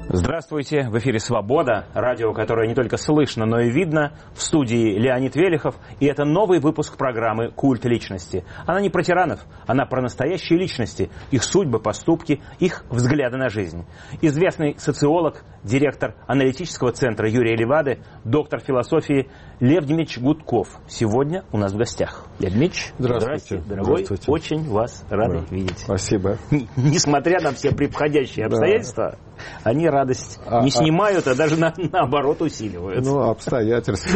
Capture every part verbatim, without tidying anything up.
Здравствуйте, в эфире «Свобода», радио, которое не только слышно, но и видно. В студии Леонид Велихов, и это новый выпуск программы «Культ личности». Она не про тиранов, она про настоящие личности, их судьбы, поступки, их взгляды на жизнь. Известный социолог, директор аналитического центра Юрия Левады, доктор философии Лев Дмитриевич Гудков сегодня у нас в гостях. Лев Дмитриевич, здравствуйте, здравствуйте, дорогой, здравствуйте. Очень вас рады да. видеть. Спасибо. Несмотря на все преподходящие обстоятельства, да. они радость а, не снимают, а, а даже на, наоборот усиливают. Ну, обстоятельства.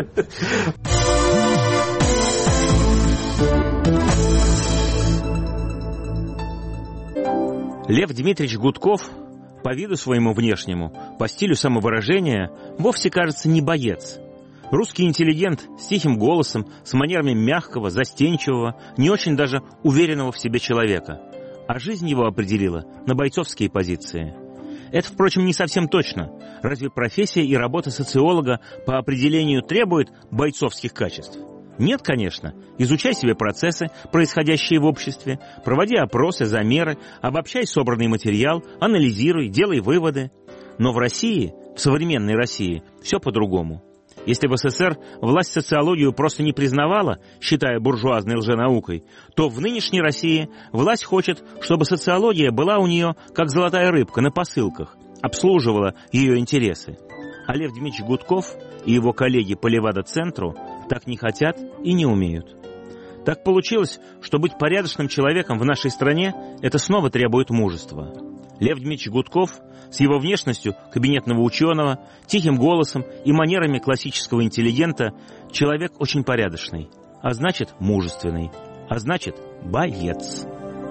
Лев Дмитриевич Гудков по виду своему внешнему, по стилю самовыражения, вовсе, кажется, не боец. Русский интеллигент с тихим голосом, с манерами мягкого, застенчивого, не очень даже уверенного в себе человека. А жизнь его определила на бойцовские позиции. Это, впрочем, не совсем точно. Разве профессия и работа социолога по определению требует бойцовских качеств? Нет, конечно. Изучай себе процессы, происходящие в обществе, проводи опросы, замеры, обобщай собранный материал, анализируй, делай выводы. Но в России, в современной России, все по-другому. Если в СССР власть социологию просто не признавала, считая буржуазной лженаукой, то в нынешней России власть хочет, чтобы социология была у нее как золотая рыбка на посылках, обслуживала ее интересы. А Лев Дмитриевич Гудков и его коллеги по Левада-центру так не хотят и не умеют. Так получилось, что быть порядочным человеком в нашей стране – это снова требует мужества. Лев Дмитриевич Гудков с его внешностью кабинетного ученого, тихим голосом и манерами классического интеллигента человек очень порядочный, а значит мужественный, а значит боец.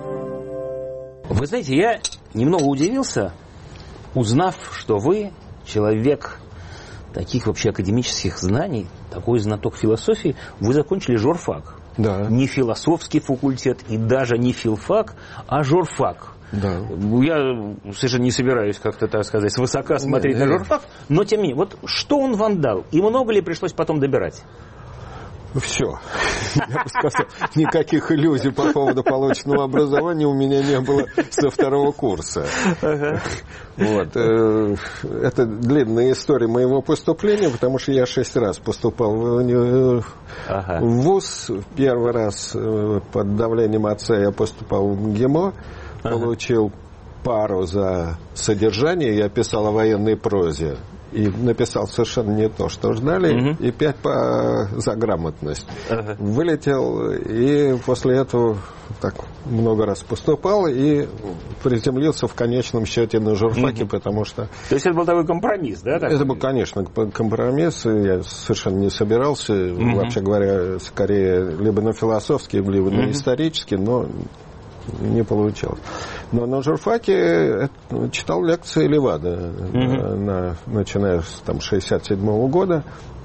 Вы знаете, я немного удивился, узнав, что вы человек таких вообще академических знаний, такой знаток философии, вы закончили журфак. Да. Не философский факультет и даже не филфак, а журфак. Да. Я совершенно не собираюсь как-то, так сказать, свысока смотреть не, на журфак, но тем не менее, вот что он вам дал? И много ли пришлось потом добирать? Все. Я бы сказал, никаких иллюзий по поводу полученного образования у меня не было со второго курса. Ага. Вот. Это длинная история моего поступления, потому что я шесть раз поступал в ага. вуз. Первый раз под давлением отца я поступал в МГИМО, ага. получил пару за содержание, я писал о военной прозе. И написал совершенно не то, что ждали, угу. и пять по, за грамотность. Ага. Вылетел, и после этого так много раз поступал, и приземлился в конечном счете на журфаке, угу. потому что... То есть это был такой компромисс, да? Это был, конечно, компромисс, я совершенно не собирался, угу. вообще говоря, скорее либо на философский, либо угу. на исторический, но... не получалось. Но на журфаке читал лекции Левада, mm-hmm. на, начиная с там, шестьдесят седьмого года.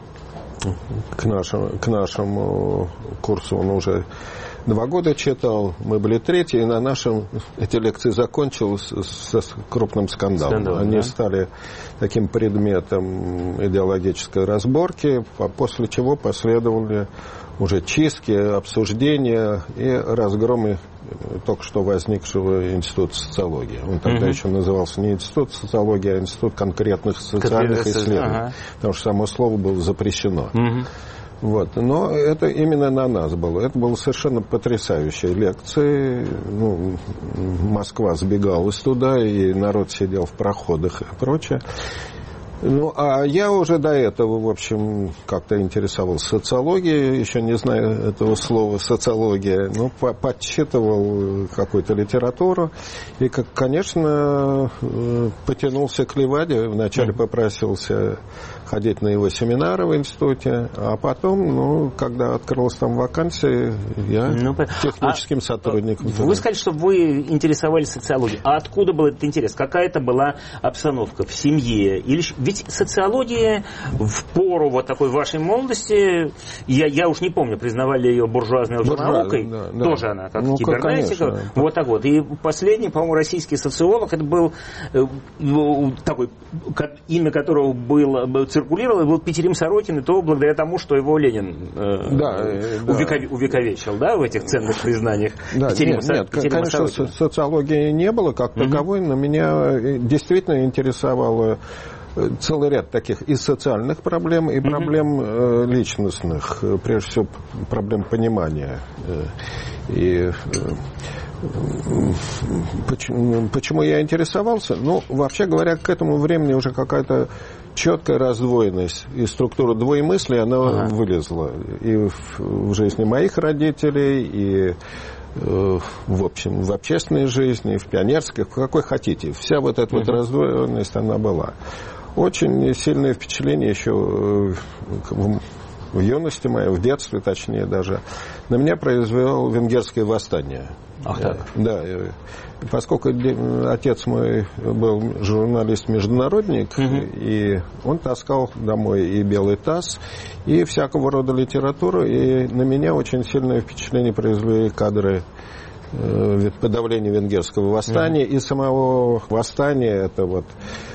К нашему, к нашему курсу он уже два года читал. Мы были третьи, и на нашем эти лекции закончились с, с крупным скандалом. Скандал, Они да? стали таким предметом идеологической разборки, после чего последовали уже чистки, обсуждения и разгромы только что возникшего института социологии. Он тогда uh-huh. еще назывался не институт социологии, а институт конкретных социальных Конкретно, исследований. Ага. Потому что само слово было запрещено. Uh-huh. Вот. Но это именно на нас было. Это были совершенно потрясающие лекции. Ну, Москва сбегалась туда, и народ сидел в проходах и прочее. Ну, а я уже до этого, в общем, как-то интересовался социологией, еще не знаю этого слова социология, но подсчитывал какую-то литературу и, как, конечно, потянулся к Леваде. Вначале попросился ходить на его семинары в институте, а потом, ну, когда открылась там вакансия, я ну, техническим а, сотрудником. Вы сказали, что вы интересовались социологией. А откуда был этот интерес? Какая это была обстановка в семье? Или... Ведь ведь социология в пору вот такой вашей молодости, я, я уж не помню, признавали ее буржуазной наукой, да, да. Тоже она, как ну, кибернетика. Конечно. Вот так вот. И последний, по-моему, российский социолог, это был такой, имя которого было, циркулировало, был Петерим Сорокин, и то благодаря тому, что его Ленин э, да, увеков, да. увековечил, да, в этих ценных признаниях. Да, Петерима, нет, нет Петерима конечно, Сорокина. Социологии не было как таковой, угу. но меня действительно интересовало целый ряд таких и социальных проблем, и проблем mm-hmm. личностных, прежде всего проблем понимания. И почему, почему я интересовался? Ну, вообще говоря, к этому времени уже какая-то четкая раздвоенность и структура двоемыслия, она ага. вылезла и в, в жизни моих родителей, и в общем, в общественной жизни, в пионерской, в какой хотите. Вся вот эта mm-hmm. вот раздвоенность, она была. Очень сильное впечатление еще в, в юности моей, в детстве точнее даже, на меня произвело венгерское восстание. Ах, так. Да, поскольку отец мой был журналист-международник, угу. и он таскал домой и белый таз, и всякого рода литературу, и на меня очень сильное впечатление произвели кадры подавления венгерского восстания, угу. и самого восстания, это вот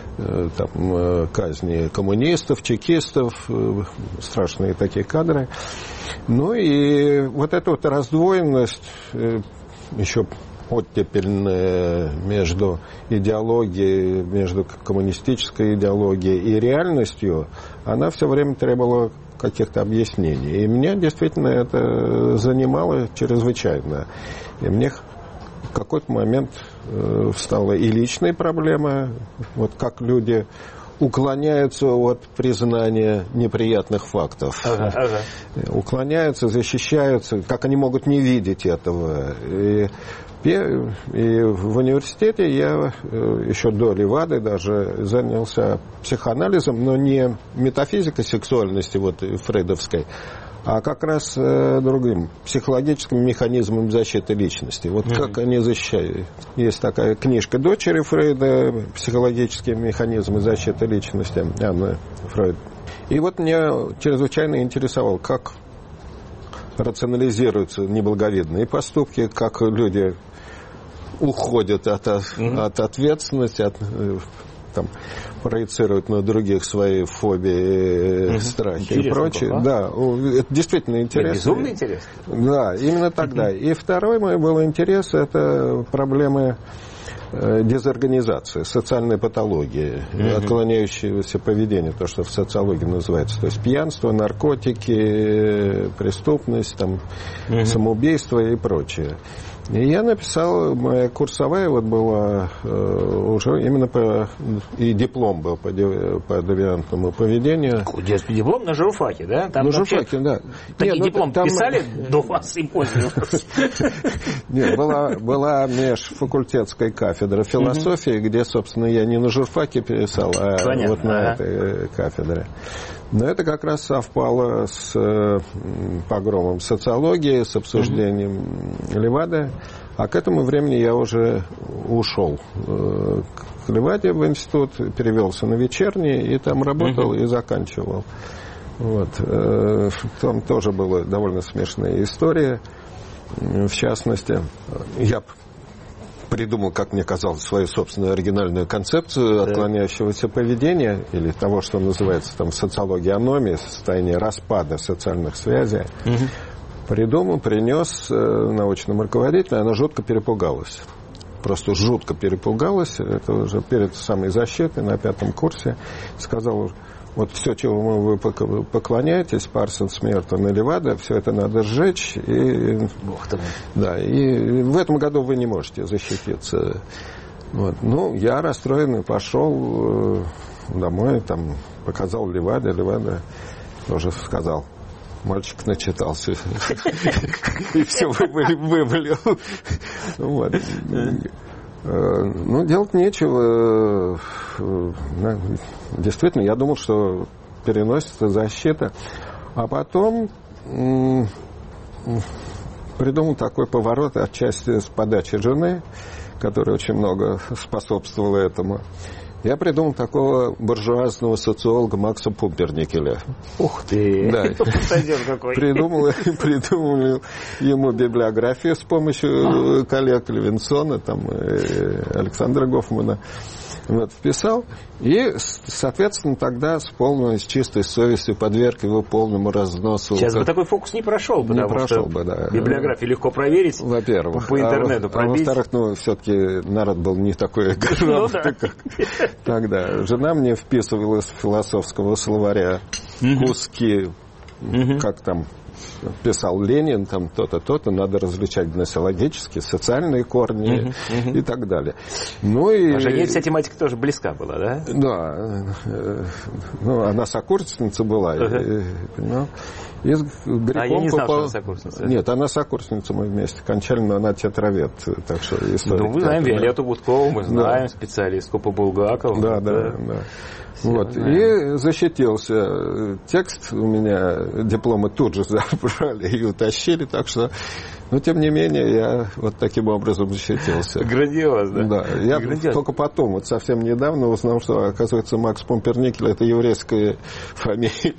там казни коммунистов, чекистов, страшные такие кадры. Ну и вот эта вот раздвоенность, еще оттепельная между идеологией, между коммунистической идеологией и реальностью, она все время требовала каких-то объяснений. И меня действительно это занимало чрезвычайно. И мне в какой-то момент э, встала и личная проблема, вот как люди уклоняются от признания неприятных фактов. Ага, ага. Уклоняются, защищаются, как они могут не видеть этого. И, и в университете я еще до Левады даже занялся психоанализом, но не метафизикой сексуальности вот, фрейдовской, а как раз э, другим, психологическим механизмом защиты личности. Вот mm-hmm. как они защищают. Есть такая книжка дочери Фрейда «Психологические механизмы защиты личности», Анна Фрейд. И вот меня чрезвычайно интересовало, как рационализируются неблаговидные поступки, как люди уходят от, mm-hmm. от ответственности, от... Там, проецируют на других свои фобии, mm-hmm. страхи интересно, и прочее. А? Да, это действительно интересно. Безумно интересно. Да, именно тогда. Mm-hmm. И второй мой был интерес, это проблемы э, дезорганизации, социальной патологии, mm-hmm. отклоняющегося поведения, то, что в социологии называется. То есть пьянство, наркотики, преступность, там, mm-hmm. самоубийство и прочее. И я написал, моя курсовая вот была э, уже именно по... И диплом был по, по девиантному поведению. Диплом на журфаке, да? Там на журфаке, да. Такие Нет, диплом там... писали до вас и после вас? Нет, была, была межфакультетская кафедра философии, где, собственно, я не на журфаке писал, а Понятно, вот на ага. этой кафедре. Но это как раз совпало с э, погромом социологии, с обсуждением mm-hmm. Левады. А к этому времени я уже ушел э, к Леваде в институт, перевелся на вечерний, и там работал mm-hmm. и заканчивал. Вот. Э, там тоже была довольно смешная история. В частности, я придумал, как мне казалось, свою собственную оригинальную концепцию да. отклоняющегося поведения, или того, что называется там социология аномии, состояние распада социальных связей. Угу. Придумал, принес э, научному руководителю, она жутко перепугалась. Просто жутко перепугалась. Это уже перед самой защитой на пятом курсе. Сказала, вот все, чему вы поклоняетесь, Парсонс, Мертон и Левада, все это надо сжечь. И, Бог ты мой. Да, и в этом году вы не можете защититься. Вот. Ну, я расстроенный пошел домой, там, показал Леваде, Левада тоже сказал. Мальчик начитался. И все вывалил. Вот. Ну, делать нечего. Действительно, я думал, что переносится защита. А потом придумал такой поворот отчасти с подачи жены, которая очень много способствовала этому. Я придумал такого буржуазного социолога Макса Пумперникеля. Ух ты! Да. какой. Придумал, придумал ему библиографию с помощью коллег Левинсона, там, Александра Гофмана. Вот, вписал, и, соответственно, тогда с полной, с чистой совестью подверг его полному разносу. Сейчас как... бы такой фокус не прошел, потому не прошел что бы, да. библиографию легко проверить, во-первых, по интернету а, пробить. А во-вторых, ну, все-таки народ был не такой грамотный, как тогда. Жена мне вписывала из философского словаря куски, как там писал Ленин, там то-то, то-то, надо различать гносеологические, социальные корни uh-huh, uh-huh. и так далее. Ну, и... А жене вся тематика тоже близка была, да? Да. Ну, она сокурсница была. Uh-huh. И, ну, и с а я не знал, попал... что она сокурсница. Нет, она сокурсница, мы вместе кончали, но она театровед. Так что история. Ну, мы знаем Виолетту Гудкову, мы знаем, да. специалистку по Булгакову. Да, да, да. да. Вот. И защитился. Текст у меня, дипломы тут же забрали и утащили, так что, но тем не менее, я вот таким образом защитился. Грандиозно. Да. Я Грандиозно. Только потом, вот совсем недавно узнал, что, оказывается, Макс Пумперникель – это еврейская фамилия.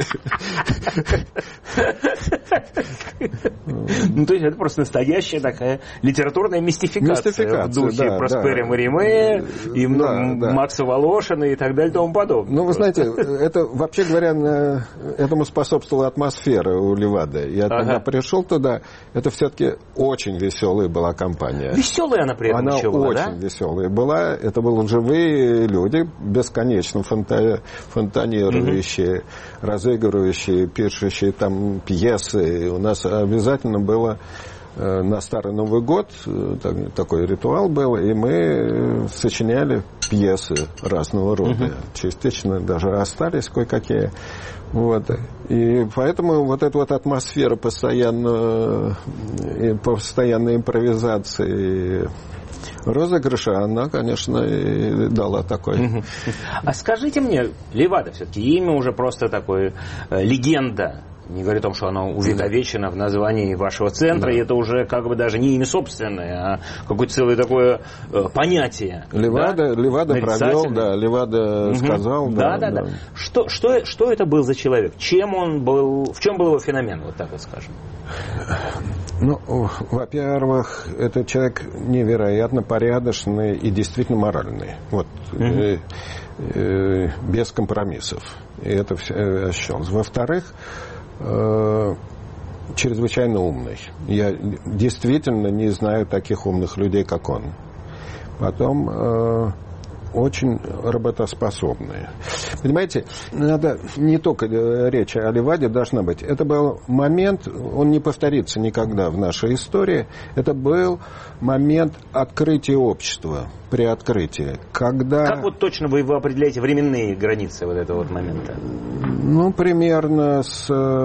Ну, то есть, это просто настоящая такая литературная мистификация в духе Проспери Мариме и Макса Волошина и так далее и тому подобное. Ну, вы знаете, это, вообще говоря, этому способствовала атмосфера у Левады. Я ага. когда пришел туда, это все-таки очень веселая была компания. Веселая она при этом она еще была, очень да? веселая была. Это были живые люди, бесконечно фонта... фонтанирующие, угу. разыгрывающие, пишущие там пьесы. У нас обязательно было на Старый Новый год такой ритуал был, и мы сочиняли пьесы разного рода. Uh-huh. Частично даже остались кое-какие. Вот. И поэтому вот эта вот атмосфера постоянно, постоянной импровизации, розыгрыша, она, конечно, и дала такой. Uh-huh. А скажите мне, Левада все-таки имя уже просто такое, э, легенда. Не говорю о том, что оно увековечено в названии вашего центра, да. И это уже как бы даже не имя собственное, а какое-то целое такое э, понятие. Левада, да? Левада провел, да, Левада угу. сказал. Да, да, да, да. да. Что, что, что это был за человек? Чем он был, в чем был его феномен, вот так вот скажем? Ну, во-первых, это человек невероятно порядочный и действительно моральный. Вот. Угу. Э, э, без компромиссов. И это все ощущалось. Во-вторых, чрезвычайно умный. Я действительно не знаю таких умных людей, как он. Потом э, очень работоспособные. Понимаете, надо не только речь о Леваде должна быть. Это был момент, он не повторится никогда в нашей истории. Это был момент открытия общества, при открытии. Когда... Как вот точно вы его определяете временные границы вот этого вот момента? Ну, примерно с,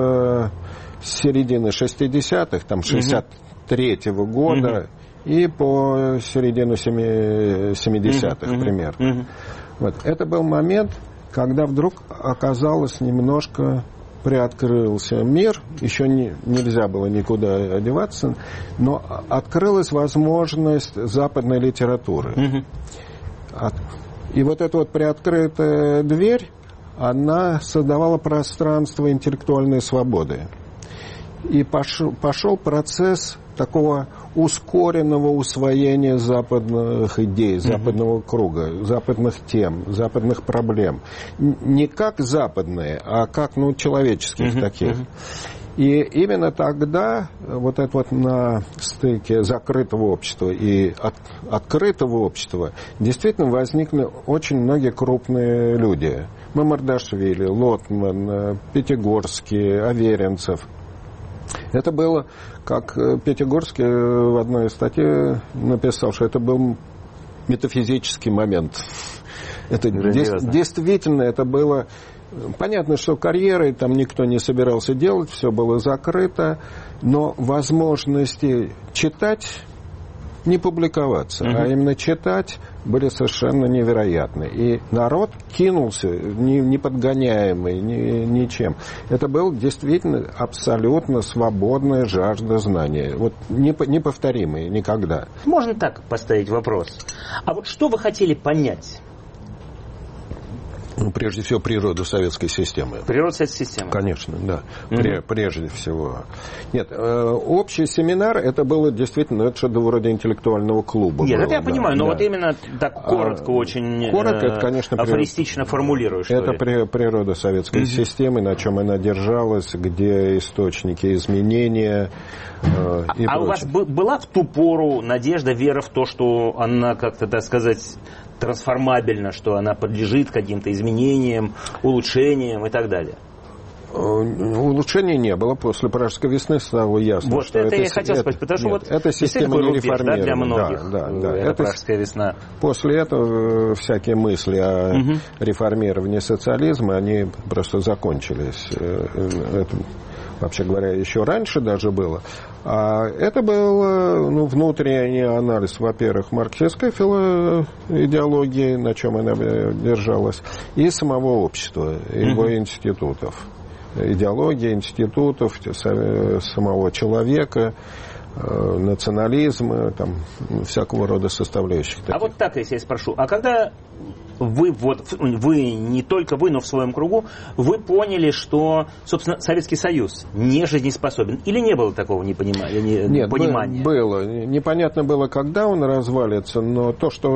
с середины шестидесятых, там, шестьдесят третьего года, угу. и по середину семидесятых, угу. примерно. Угу. Вот. Это был момент, когда вдруг оказалось немножко приоткрылся мир, еще не, нельзя было никуда одеваться, но открылась возможность западной литературы. Угу. От, и вот эта вот приоткрытая дверь, она создавала пространство интеллектуальной свободы. И пошел, пошел процесс такого ускоренного усвоения западных идей, западного круга, западных тем, западных проблем. Не как западные, а как, ну, человеческих uh-huh, таких. Uh-huh. И именно тогда, вот это вот на стыке закрытого общества и от, открытого общества, действительно возникли очень многие крупные люди. Мамардашвили, Лотман, Пятигорский, Аверинцев. Это было, как Пятигорский в одной статье написал, что это был метафизический момент. Это дес, действительно, это было... Понятно, что карьерой там никто не собирался делать, все было закрыто, но возможности читать, не публиковаться, uh-huh. а именно читать были совершенно невероятны. И народ кинулся, не, не подгоняемый ни, ничем. Это был действительно абсолютно свободная жажда знания. Вот неповторимая никогда. Можно так поставить вопрос. А вот что вы хотели понять? Ну, прежде всего, природу советской системы. Природу советской системы. Конечно, да. Mm-hmm. Прежде всего. Нет, общий семинар, это было действительно, это что-то вроде интеллектуального клуба. Нет, было, это я да, понимаю, но да. вот именно так коротко, а, очень коротко, это, конечно, афористично формулируешь. Это при, природа советской mm-hmm. системы, на чем она держалась, где источники изменения э, и А, а у вас была в ту пору надежда, вера в то, что она как-то, так сказать, трансформабельна, что она подлежит каким-то изменениям, улучшениям и так далее? Улучшений не было. После Пражской весны стало ясно, вот что это, это... я хотел это, сказать, потому что нет, вот эта система не реформирована. Да, для многих, да, да, да. это это, Пражская весна. После этого всякие мысли о угу. реформировании социализма, они просто закончились. Это, вообще говоря, еще раньше даже было. А это был ну, внутренний анализ, во-первых, марксистской идеологии, на чем она держалась, и самого общества, его mm-hmm. институтов. Идеология институтов, самого человека, национализма, там, всякого рода составляющих. А вот так, если я спрошу, а когда вы, вот, вы, не только вы, но в своем кругу, вы поняли, что, собственно, Советский Союз не жизнеспособен? Или не было такого непонимания? Нет, понимания? было. Непонятно было, когда он развалится, но то, что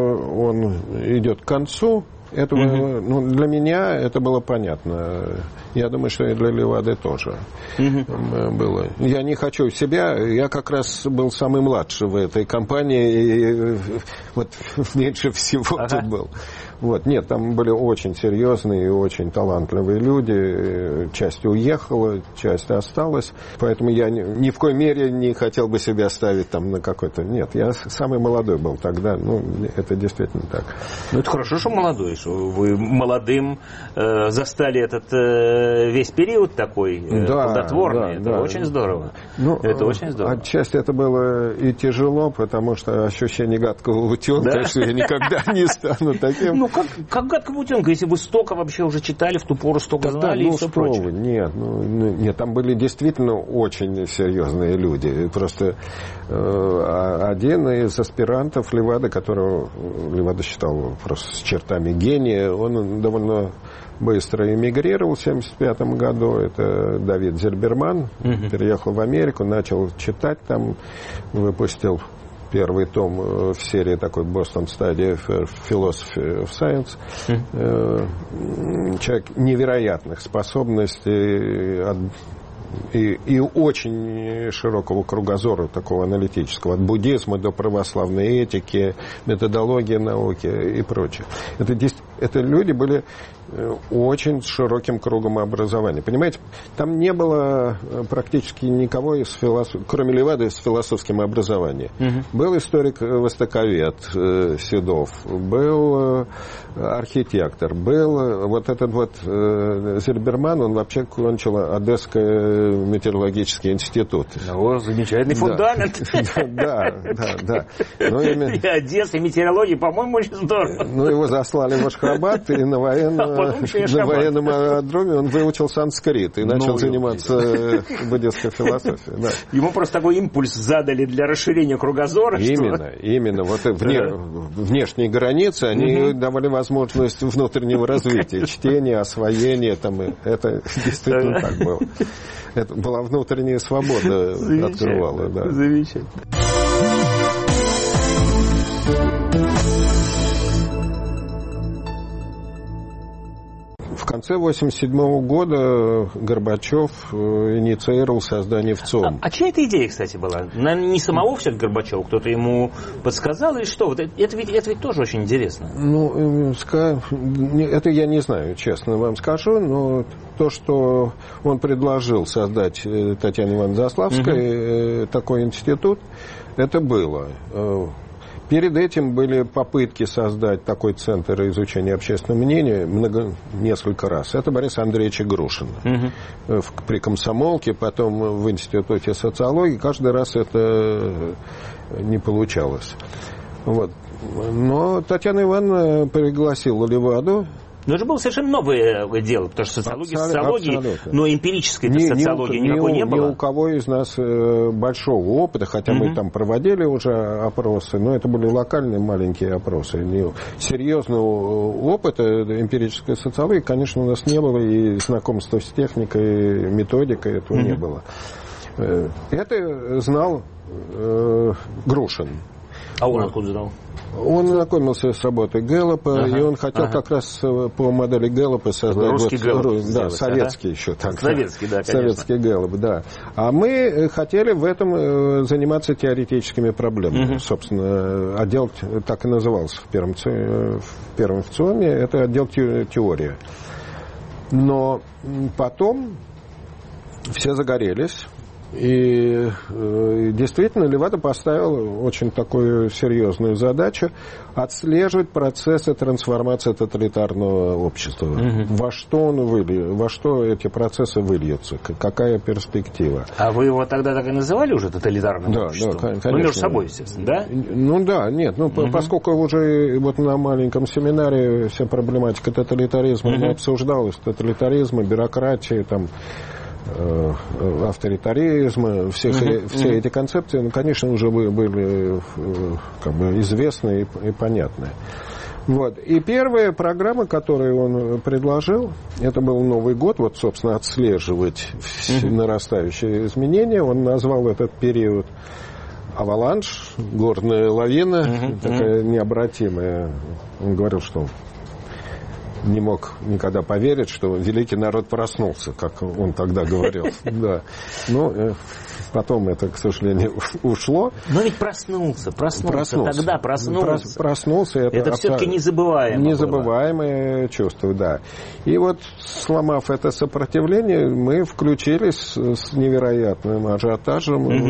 он идет к концу, это uh-huh. ну, для меня это было понятно. Я думаю, что и для Левады тоже uh-huh. было. Я не хочу себя, я как раз был самый младший в этой компании, и вот меньше всего uh-huh. тут был. Вот. Нет, там были очень серьезные и очень талантливые люди. Часть уехала, часть осталась. Поэтому я ни, ни в коей мере не хотел бы себя ставить там на какой-то... Нет, я самый молодой был тогда. Ну, это действительно так. Ну, это хорошо, что молодой. Что вы молодым э, застали этот э, весь период такой э, да, плодотворный. Да, это да. очень здорово. Ну, это очень здорово. Отчасти это было и тяжело, потому что ощущение гадкого утенка, да? Что я никогда не стану таким. Ну, как, как гадкого утенка, если вы столько вообще уже читали, в ту пору столько да, знали ну, и все прочее. Вы, нет, ну, нет, там были действительно очень серьезные люди. Просто э, один из аспирантов Левады, которого Левада считал просто с чертами гения, он довольно быстро эмигрировал в семьдесят пятом году. Это Давид Зильберман. Uh-huh. Переехал в Америку, начал читать там, выпустил первый том в серии такой Boston Study Philosophy of Science. Mm. Человек невероятных способностей и, и очень широкого кругозора, такого аналитического, от буддизма до православной этики, методологии науки и прочее. Это, это люди были очень широким кругом образования. Понимаете, там не было практически никого, из философ... кроме Левады, с философским образованием. Угу. Был историк-востоковед э, Седов, был э, архитектор, был вот этот вот э, Зильберман, он вообще кончил Одесский метеорологический институт. О, замечательный фундамент. Да, да, да. И Одесса, и метеорология, по-моему, очень здорово. Ну, его заслали в Ашхабад, и на военном на военном аэродроме он выучил санскрит и начал ну, заниматься буддистской философией. Да. Ему просто такой импульс задали для расширения кругозора. Именно, что... именно. Вот вне, внешние границы, они угу. давали возможность внутреннего развития, чтения, освоения. Там, это действительно так было. Это была внутренняя свобода, открывала. Да. Замечательно. В конце восемьдесят седьмого года Горбачев инициировал создание ВЦОМ. А, а чья эта идея, кстати, была? Наверное, не самого все-таки Горбачева, кто-то ему подсказал или что? Вот это, это, ведь, это ведь тоже очень интересно. Ну, это я не знаю, честно вам скажу, но то, что он предложил создать Татьяне Ивановне Заславской угу. такой институт, это было. Перед этим были попытки создать такой центр изучения общественного мнения много, несколько раз. Это Борис Андреевич Грушин угу. при комсомолке, потом в Институте социологии. Каждый раз это не получалось. Вот. Но Татьяна Ивановна пригласила Леваду Но это было совершенно новое дело, потому что социология, Абсолютно, социология, абсолютно. но эмпирической ни, социологии ни, никакой ни, не было. Ни у кого из нас большого опыта, хотя mm-hmm. мы там проводили уже опросы, но это были локальные маленькие опросы. Серьезного опыта эмпирической социологии, конечно, у нас не было, и знакомства с техникой, методикой этого mm-hmm. не было. Это знал э, Грушин. А он откуда знал? Он знакомился с работой Гэллопа, ага, и он хотел ага. как раз по модели Гэллопа создать... Русский вот, Гэллоп да, сделать, советский ага. еще так. Советский, да, конечно. Советский Гэллоп, да. А мы хотели в этом заниматься теоретическими проблемами. Угу. Собственно, отдел так и назывался в первом, в первом ВЦИОМе, это отдел теория. Но потом все загорелись. И э, действительно Левада поставил очень такую серьезную задачу отслеживать процессы трансформации тоталитарного общества. Угу. Во что он выльет, во что эти процессы выльются, какая перспектива. А вы его тогда так и называли уже тоталитарным да, обществом? Да, конечно. Ну, между собой, естественно, да? Ну да, нет, ну угу. поскольку уже вот на маленьком семинаре вся проблематика тоталитаризма угу. обсуждалась, тоталитаризма, бюрократии, там, авторитаризма, всех, mm-hmm. все эти концепции, ну, конечно, уже были как бы известны и, и понятны. Вот. И первая программа, которую он предложил, это был Новый год, вот, собственно, отслеживать mm-hmm. нарастающие изменения. Он назвал этот период аваланш, горная лавина, mm-hmm. такая необратимая. Он говорил, что не мог никогда поверить, что великий народ проснулся, как он тогда говорил. Да. Но потом это, к сожалению, ушло. Но ведь проснулся, проснулся. проснулся. Тогда проснулся. Проснулся. Это, это все-таки незабываемое. Незабываемое чувство, да. И вот, сломав это сопротивление, мы включились с невероятным ажиотажем mm-hmm. в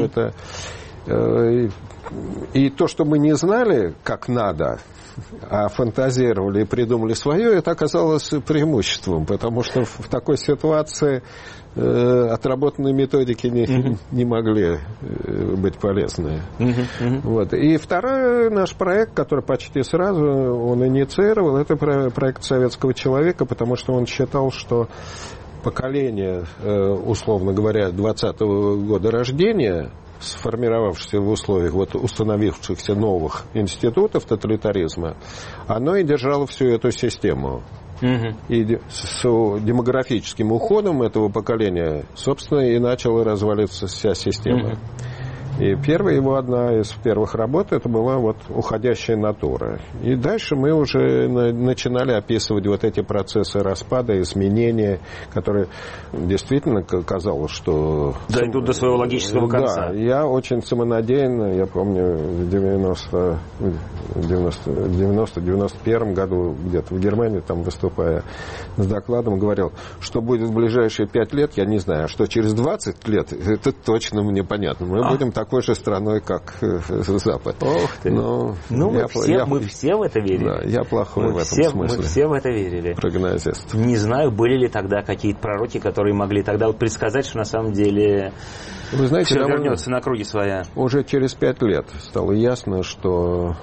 это. И то, что мы не знали, как надо, а фантазировали и придумали свое, это оказалось преимуществом, потому что в такой ситуации э, отработанные методики не, mm-hmm. не могли э, быть полезны. Mm-hmm. Mm-hmm. Вот. И второй наш проект, который почти сразу он инициировал, это проект советского человека, потому что он считал, что поколение, э, условно говоря, двадцатого года рождения, сформировавшееся в условиях вот, установившихся новых институтов тоталитаризма, оно и держало всю эту систему. Mm-hmm. И с демографическим уходом этого поколения, собственно, и начала разваливаться вся система. Mm-hmm. И первая его, одна из первых работ, это была вот уходящая натура. И дальше мы уже на, начинали описывать вот эти процессы распада, изменения, которые действительно казалось, что... Дойдут до своего логического конца. Да, я очень самонадеянно, я помню, в девяносто, девяносто, девяносто, девяносто первом году где-то в Германии, там выступая с докладом, говорил, что будет в ближайшие пять лет, я не знаю, а что через двадцать лет, это точно мне понятно. Мы а. будем такой же страной, как Запад. Ох ты. Но ну, мы, я, все, я, мы все в это верили. Да, я плохой мы в этом все, смысле. Мы все в это верили. Прогнозист. Не знаю, были ли тогда какие-то пророки, которые могли тогда вот предсказать, что на самом деле Вы знаете, все вернется на круги своя. Уже через пять лет стало ясно, что...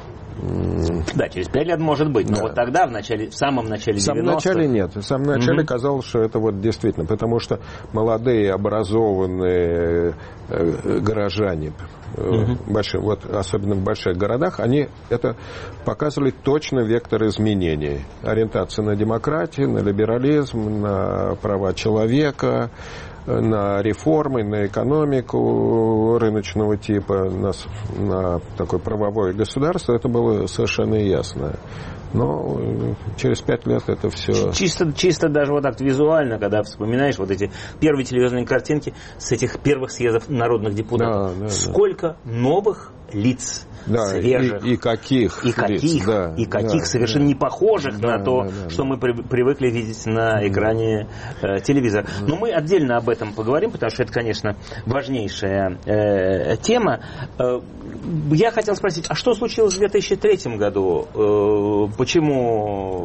Да, через пять лет может быть, но да. вот тогда, в, начале, в самом начале девяностых... В самом начале нет. В самом начале mm-hmm. казалось, что это вот действительно, потому что молодые, образованные э, горожане, э, mm-hmm. большие, вот, особенно в больших городах, они это показывали точно вектор изменений. Ориентация на демократию, на либерализм, на права человека, на реформы, на экономику рыночного типа, на, на такое правовое государство, это было совершенно ясно. Но через пять лет это все... Чисто, чисто даже вот так визуально, когда вспоминаешь вот эти первые телевизионные картинки с этих первых съездов народных депутатов. Да, да, Сколько да. новых лиц, да, свежих. И, и каких. И каких, лиц, да, и каких да, совершенно да. не похожих да, на то, да, да, что да. мы при, привыкли видеть на экране э, телевизора. Да. Но мы отдельно об этом поговорим, потому что это, конечно, важнейшая э, тема. Э, я хотел спросить, а что случилось в две тысячи третьем году? Э, почему...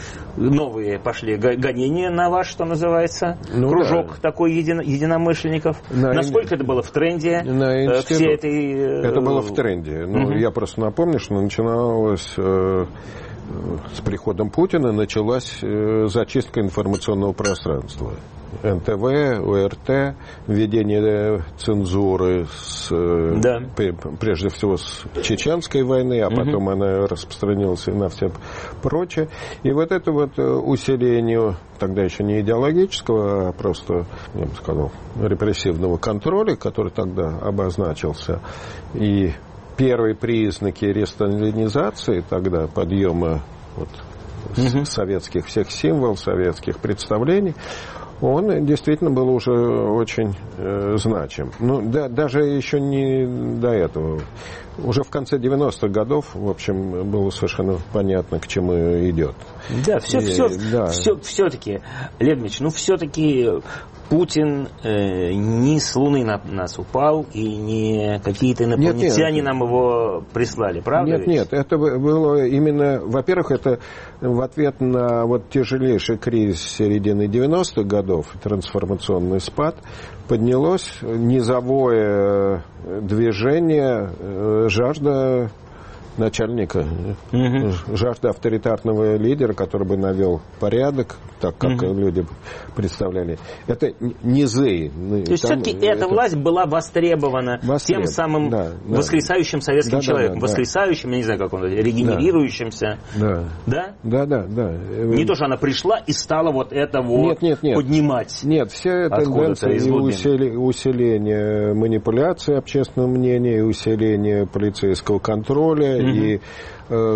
новые пошли гонения на ваш, что называется, ну, кружок да. такой едино, единомышленников. На Насколько ин... это было в тренде? На все этой... Это было в тренде. Ну, угу. Я просто напомню, что начиналось... с приходом Путина началась зачистка информационного пространства. эн тэ вэ, о эр тэ, введение цензуры, с, да. прежде всего с Чеченской войны, а потом угу. она распространилась на все прочее. И вот это вот усиление, тогда еще не идеологического, а просто, я бы сказал, репрессивного контроля, который тогда обозначился, и первые признаки ресталинизации тогда, подъема вот, угу. советских всех символов, советских представлений, он действительно был уже очень э, значим. Ну, да, даже еще не до этого. Уже в конце девяностых годов, в общем, было совершенно понятно, к чему идет. Да, все, и, все, да. все, все-таки, Лев Ильич, ну, все-таки Путин э, не с Луны на нас упал, и не какие-то инопланетяне нет, нет. нам его прислали, правда? Нет, ведь? нет, это было именно, во-первых, это в ответ на вот тяжелейший кризис середины девяностых годов, трансформационный спад, поднялось низовое движение, жажда начальника, угу. жажда авторитарного лидера, который бы навел порядок, так как угу. люди представляли. Это низы. То есть там, все-таки это... эта власть была востребована Востреб... тем самым да, да. воскресающим советским да, человеком. Да, да, воскресающим, я не знаю, как он, регенерирующимся. Да. Да? Да, да, да. Не то, что она пришла и стала вот это вот нет, нет, нет. поднимать. Нет, все тенденции и усили... усиление манипуляции общественного мнения, и усиление полицейского контроля, угу. и э,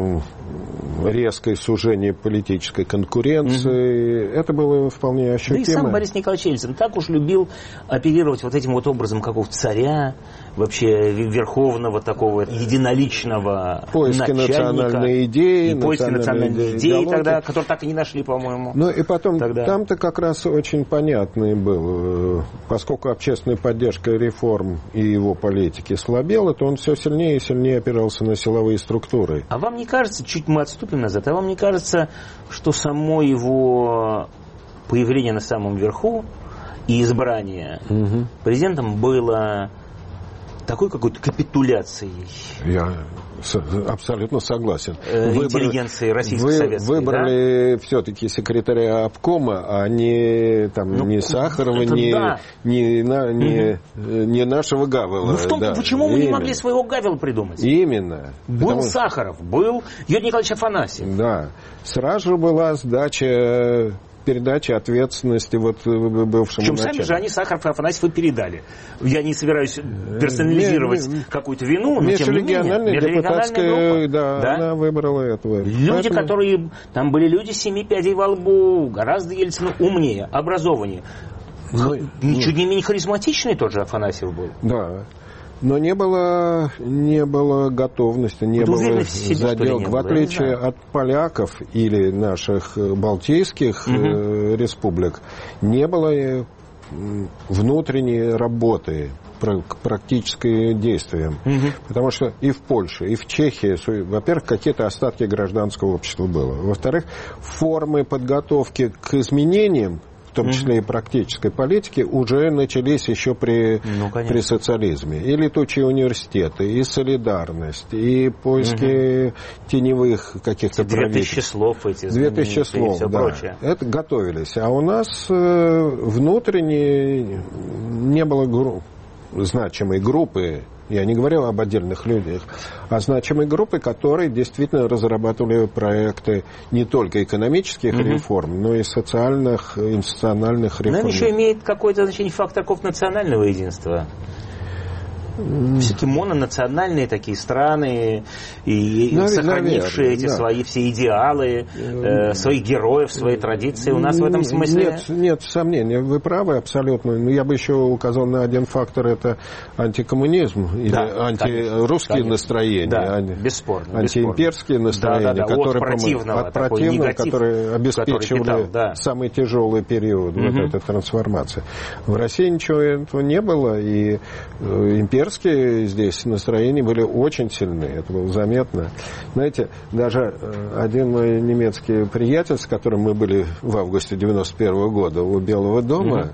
резкое сужение политической конкуренции. Угу. Это было вполне ощутимо. Да и сам Борис Николаевич Ельцин так уж любил оперировать вот этим вот образом какого-то царя, вообще верховного такого единоличного поиски начальника. Национальной идеи. И поиски национальной идеи тогда, которые так и не нашли, по-моему. Ну и потом, тогда. там-то как раз очень понятный был, поскольку общественная поддержка реформ и его политики слабела, то он все сильнее и сильнее опирался на силовые структуры. А вам не кажется, чуть мы отступим назад, а вам не кажется, что само его появление на самом верху и избрание угу. президентом было такой какой-то капитуляцией? Я абсолютно согласен. Э, интеллигенции российско-советской, вы, выбрали да? все-таки секретаря обкома, а не, там, ну, не Сахарова, не, да. не, на, не, угу. не нашего Гавела. Ну, в том, да. почему мы Именно. не могли своего Гавела придумать? Именно. Был Потому... Сахаров, был Юрий Николаевич Афанасьев. Да. Сразу же была сдача... передачи ответственности вот бывшему Причем начальнику. сами же они Сахаров и Афанасьев и передали. Я не собираюсь персонализировать не, не, какую-то вину, но тем не менее. Депутатская, да, да, она выбрала этого. Люди, Поэтому... которые... Там были люди с семи пядей во лбу, гораздо Ельцину умнее, образованнее. Ну, Ничуть не менее харизматичный тот же Афанасьев был. Да. Но не было, не было готовности, не было заделок. В отличие от поляков или наших балтийских угу. э, республик, не было внутренней работы к практическим действиям. Угу. Потому что и в Польше, и в Чехии, во-первых, какие-то остатки гражданского общества было. Во-вторых, формы подготовки к изменениям, в том числе и практической политики, уже начались еще при, ну, при социализме. И летучие университеты, и солидарность, и поиски угу. теневых каких-то правительств. Две тысячи слов эти. Две тысячи слов, да. Прочее. Это готовились. А у нас э, внутренне не было групп, значимой группы, я не говорю об отдельных людях, а значимой группы, которые действительно разрабатывали проекты не только экономических угу. реформ, но и социальных, институциональных реформ. Наверное, еще имеет какое-то значение фактор национального единства. Все-таки мононациональные такие страны, и Навер- сохранившие наверное, эти да. свои все идеалы, э, своих героев, свои традиции. У нас в этом смысле... Нет, нет сомнений, вы правы абсолютно. Но я бы еще указал на один фактор, это антикоммунизм, или да, антирусские конечно. настроения, да, анти... бесспорно, антиимперские бесспорно. настроения, да, да, да. которые, от противного, от противного негатив, которые обеспечивали питал, да. самый тяжелый период угу. вот этой трансформации. В России ничего этого не было, и имперские здесь настроения были очень сильны, это было заметно. Знаете, даже один мой немецкий приятель, с которым мы были в августе девяносто первого года у Белого дома,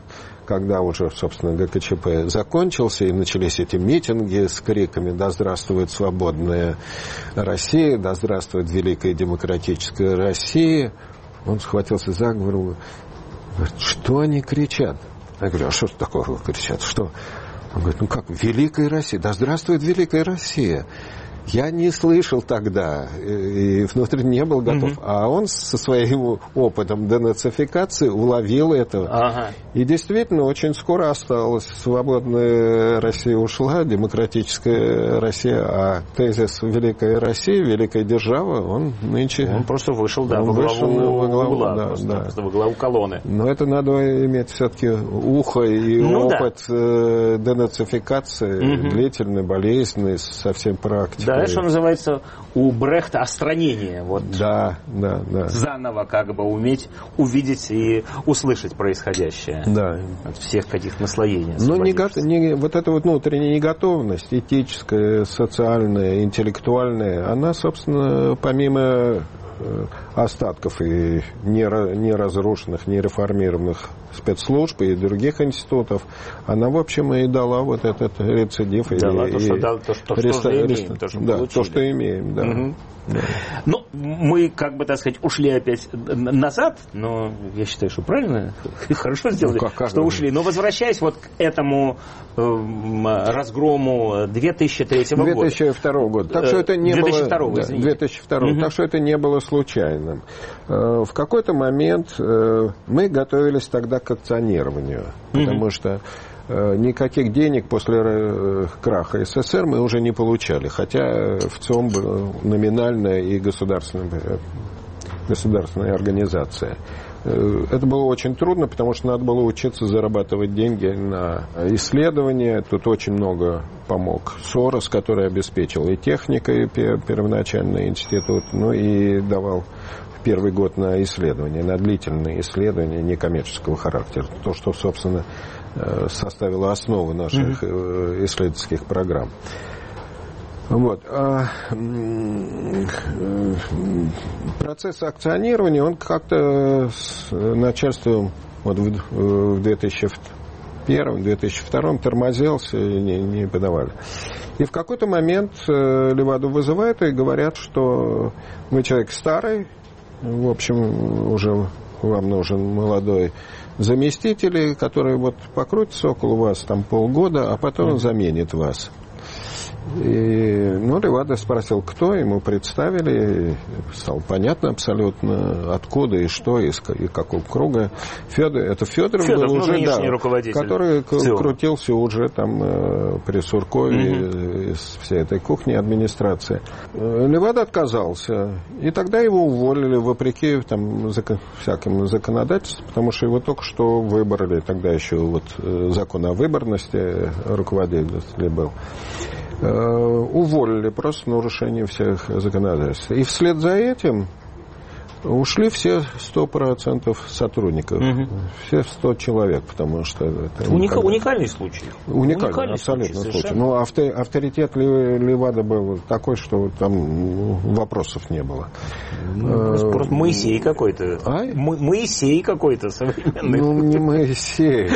когда уже, собственно, ГКЧП закончился, и начались эти митинги с криками «Да здравствует свободная Россия! Да здравствует великая демократическая Россия!», он схватился за голову, говорит: что они кричат? Я говорю: а что такого кричат? Что? Он говорит: ну как, великая Россия, да здравствует великая Россия. Я не слышал тогда, и внутренне не был готов. Mm-hmm. А он со своим опытом денацификации уловил это. Ага. И действительно, очень скоро осталось. Свободная Россия ушла, демократическая Россия, а тезис «Великая Россия», «Великая держава», он нынче... Он просто вышел, да, во главу, во главу, угла, да, просто, да. просто во главу колонны. Но это надо иметь все-таки ухо и ну, опыт да. денацификации, mm-hmm. длительный, болезненный, совсем практикой. Да, что называется, у Брехта остранение. Вот да, да, да. Заново как бы уметь увидеть и услышать происходящее. Да. От всех каких наслоений. Но не, не, вот эта вот внутренняя неготовность, этическая, социальная, интеллектуальная, она, собственно, помимо остатков и неразрушенных, нереформированных спецслужб и других институтов, она, в общем, и дала вот этот рецидив. Дала и, то, и, что, да, то, что, реста... что имеем, то, что да, получили. То, что имеем, да. Угу. Да. Ну, мы, как бы, так сказать, ушли опять назад, но я считаю, что правильно, хорошо сделали, ну, как, как что же? ушли. Но возвращаясь вот к этому э, разгрому две тысячи третьего года. две тысячи второго года. Так что это не две тысячи второго, было... Да, две тысячи второго. Угу. Так что это не было случайным. В какой-то момент мы готовились тогда к акционированию, угу. потому что никаких денег после краха СССР мы уже не получали, хотя в ЦИОМ была номинальная и государственная, государственная организация. Это было очень трудно, потому что надо было учиться зарабатывать деньги на исследования. Тут очень много помог Сорос, который обеспечил и техникой первоначальный институт, ну и давал первый год на исследования, на длительные исследования некоммерческого характера. То, что, собственно, составило основу наших mm-hmm. исследовательских программ. Вот. А процесс акционирования, он как-то с начальством вот в две тысячи первом - две тысячи втором тормозился и не, не подавали. И в какой-то момент Леваду вызывают и говорят, что вы человек старый, в общем, уже вам нужен молодой заместитель, который вот покрутится около вас там полгода, а потом он заменит вас. И, ну, Левада спросил, кто, ему представили, стало понятно абсолютно, откуда и что, и, и какого круга. Федор, это Федоров, Федоров был уже, да, который крутился уже там при Суркове, угу. из всей этой кухни администрации. Левада отказался, и тогда его уволили, вопреки там закон, всяким законодательствам, потому что его только что выбрали, тогда еще вот закон о выборности руководителя был. Уволили просто в нарушении всех законодательств. И вслед за этим ушли все сто процентов сотрудников. Угу. Все сто человек, потому что... Это Уника... Уникальный случай. Уникальный, уникальный абсолютно случай. случай. Но авторитет Левада был такой, что там вопросов не было. Ну, просто Моисей какой-то. А? Моисей какой-то современный. Ну, не Моисей.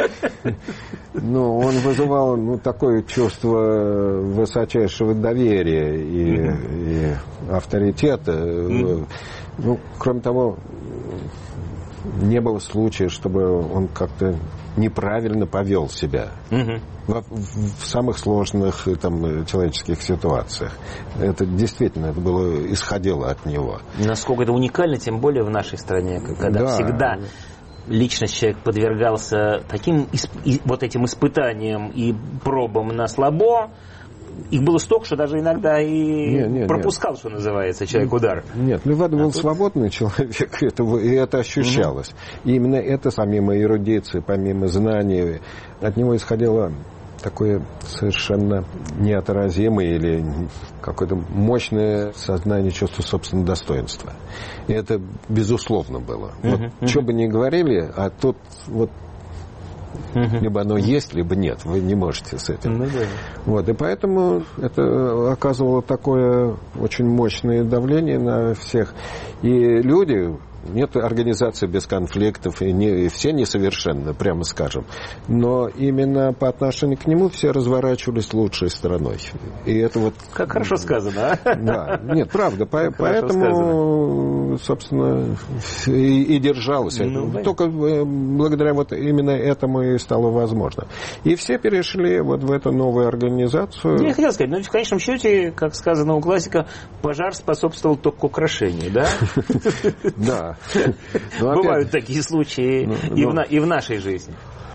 Ну, он вызывал ну, такое чувство высочайшего доверия и, mm-hmm. и авторитета. Mm-hmm. Ну, кроме того, не было случая, чтобы он как-то неправильно повел себя mm-hmm. в, в самых сложных там, человеческих ситуациях. Это действительно это было, исходило от него. Насколько это уникально, тем более в нашей стране, когда да. всегда... личность человека подвергался таким вот этим испытаниям и пробам на слабо. Их было столько, что даже иногда и нет, нет, пропускал, нет. что называется, человек удар. Нет, Левада был а тут... свободный человек, это, и это ощущалось. Угу. И именно это, помимо эрудиции, помимо знаний, от него исходило такое совершенно неотразимое или какое-то мощное сознание чувства собственного достоинства. И это безусловно было. Uh-huh, вот uh-huh. что бы ни говорили, а тут вот uh-huh. либо оно есть, либо нет. Вы не можете с этим. Uh-huh. Вот, и поэтому это оказывало такое очень мощное давление на всех. И люди, нет организации без конфликтов, и, не, и все несовершенны, прямо скажем. Но именно по отношению к нему все разворачивались лучшей стороной. И это вот... Как хорошо сказано, а? Да, нет, правда. По, поэтому, сказано. Собственно, и, и держалось. Ну, только благодаря вот именно этому и стало возможно. И все перешли вот в эту новую организацию. Я хотел сказать, но в конечном счете, как сказано у классика, пожар способствовал только к украшению, да? Да. Бывают такие случаи и в нашей жизни.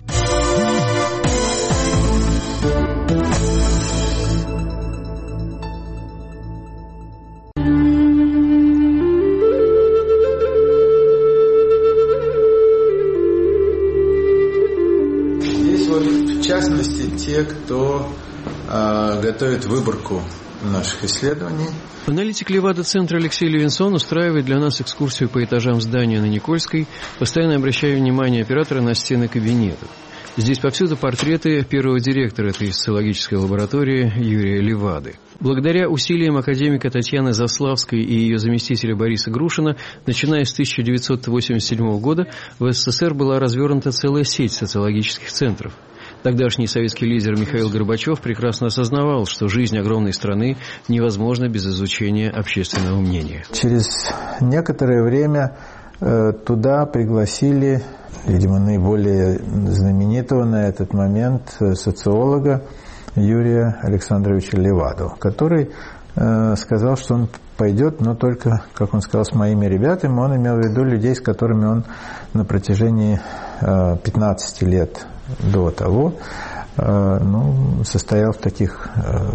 Здесь вот в частности те, кто э, готовит выборку наших исследований. Аналитик Левада-центра Алексей Левинсон устраивает для нас экскурсию по этажам здания на Никольской, постоянно обращая внимание оператора на стены кабинетов. Здесь повсюду портреты первого директора этой социологической лаборатории Юрия Левады. Благодаря усилиям академика Татьяны Заславской и ее заместителя Бориса Грушина, начиная с тысяча девятьсот восемьдесят седьмого года в СССР была развернута целая сеть социологических центров. Тогдашний советский лидер Михаил Горбачев прекрасно осознавал, что жизнь огромной страны невозможна без изучения общественного мнения. Через некоторое время э, туда пригласили, видимо, наиболее знаменитого на этот момент социолога Юрия Александровича Леваду, который э, сказал, что он пойдет, но только, как он сказал, с моими ребятами. Он имел в виду людей, с которыми он на протяжении э, пятнадцати лет до того э, ну, состоял в таких э,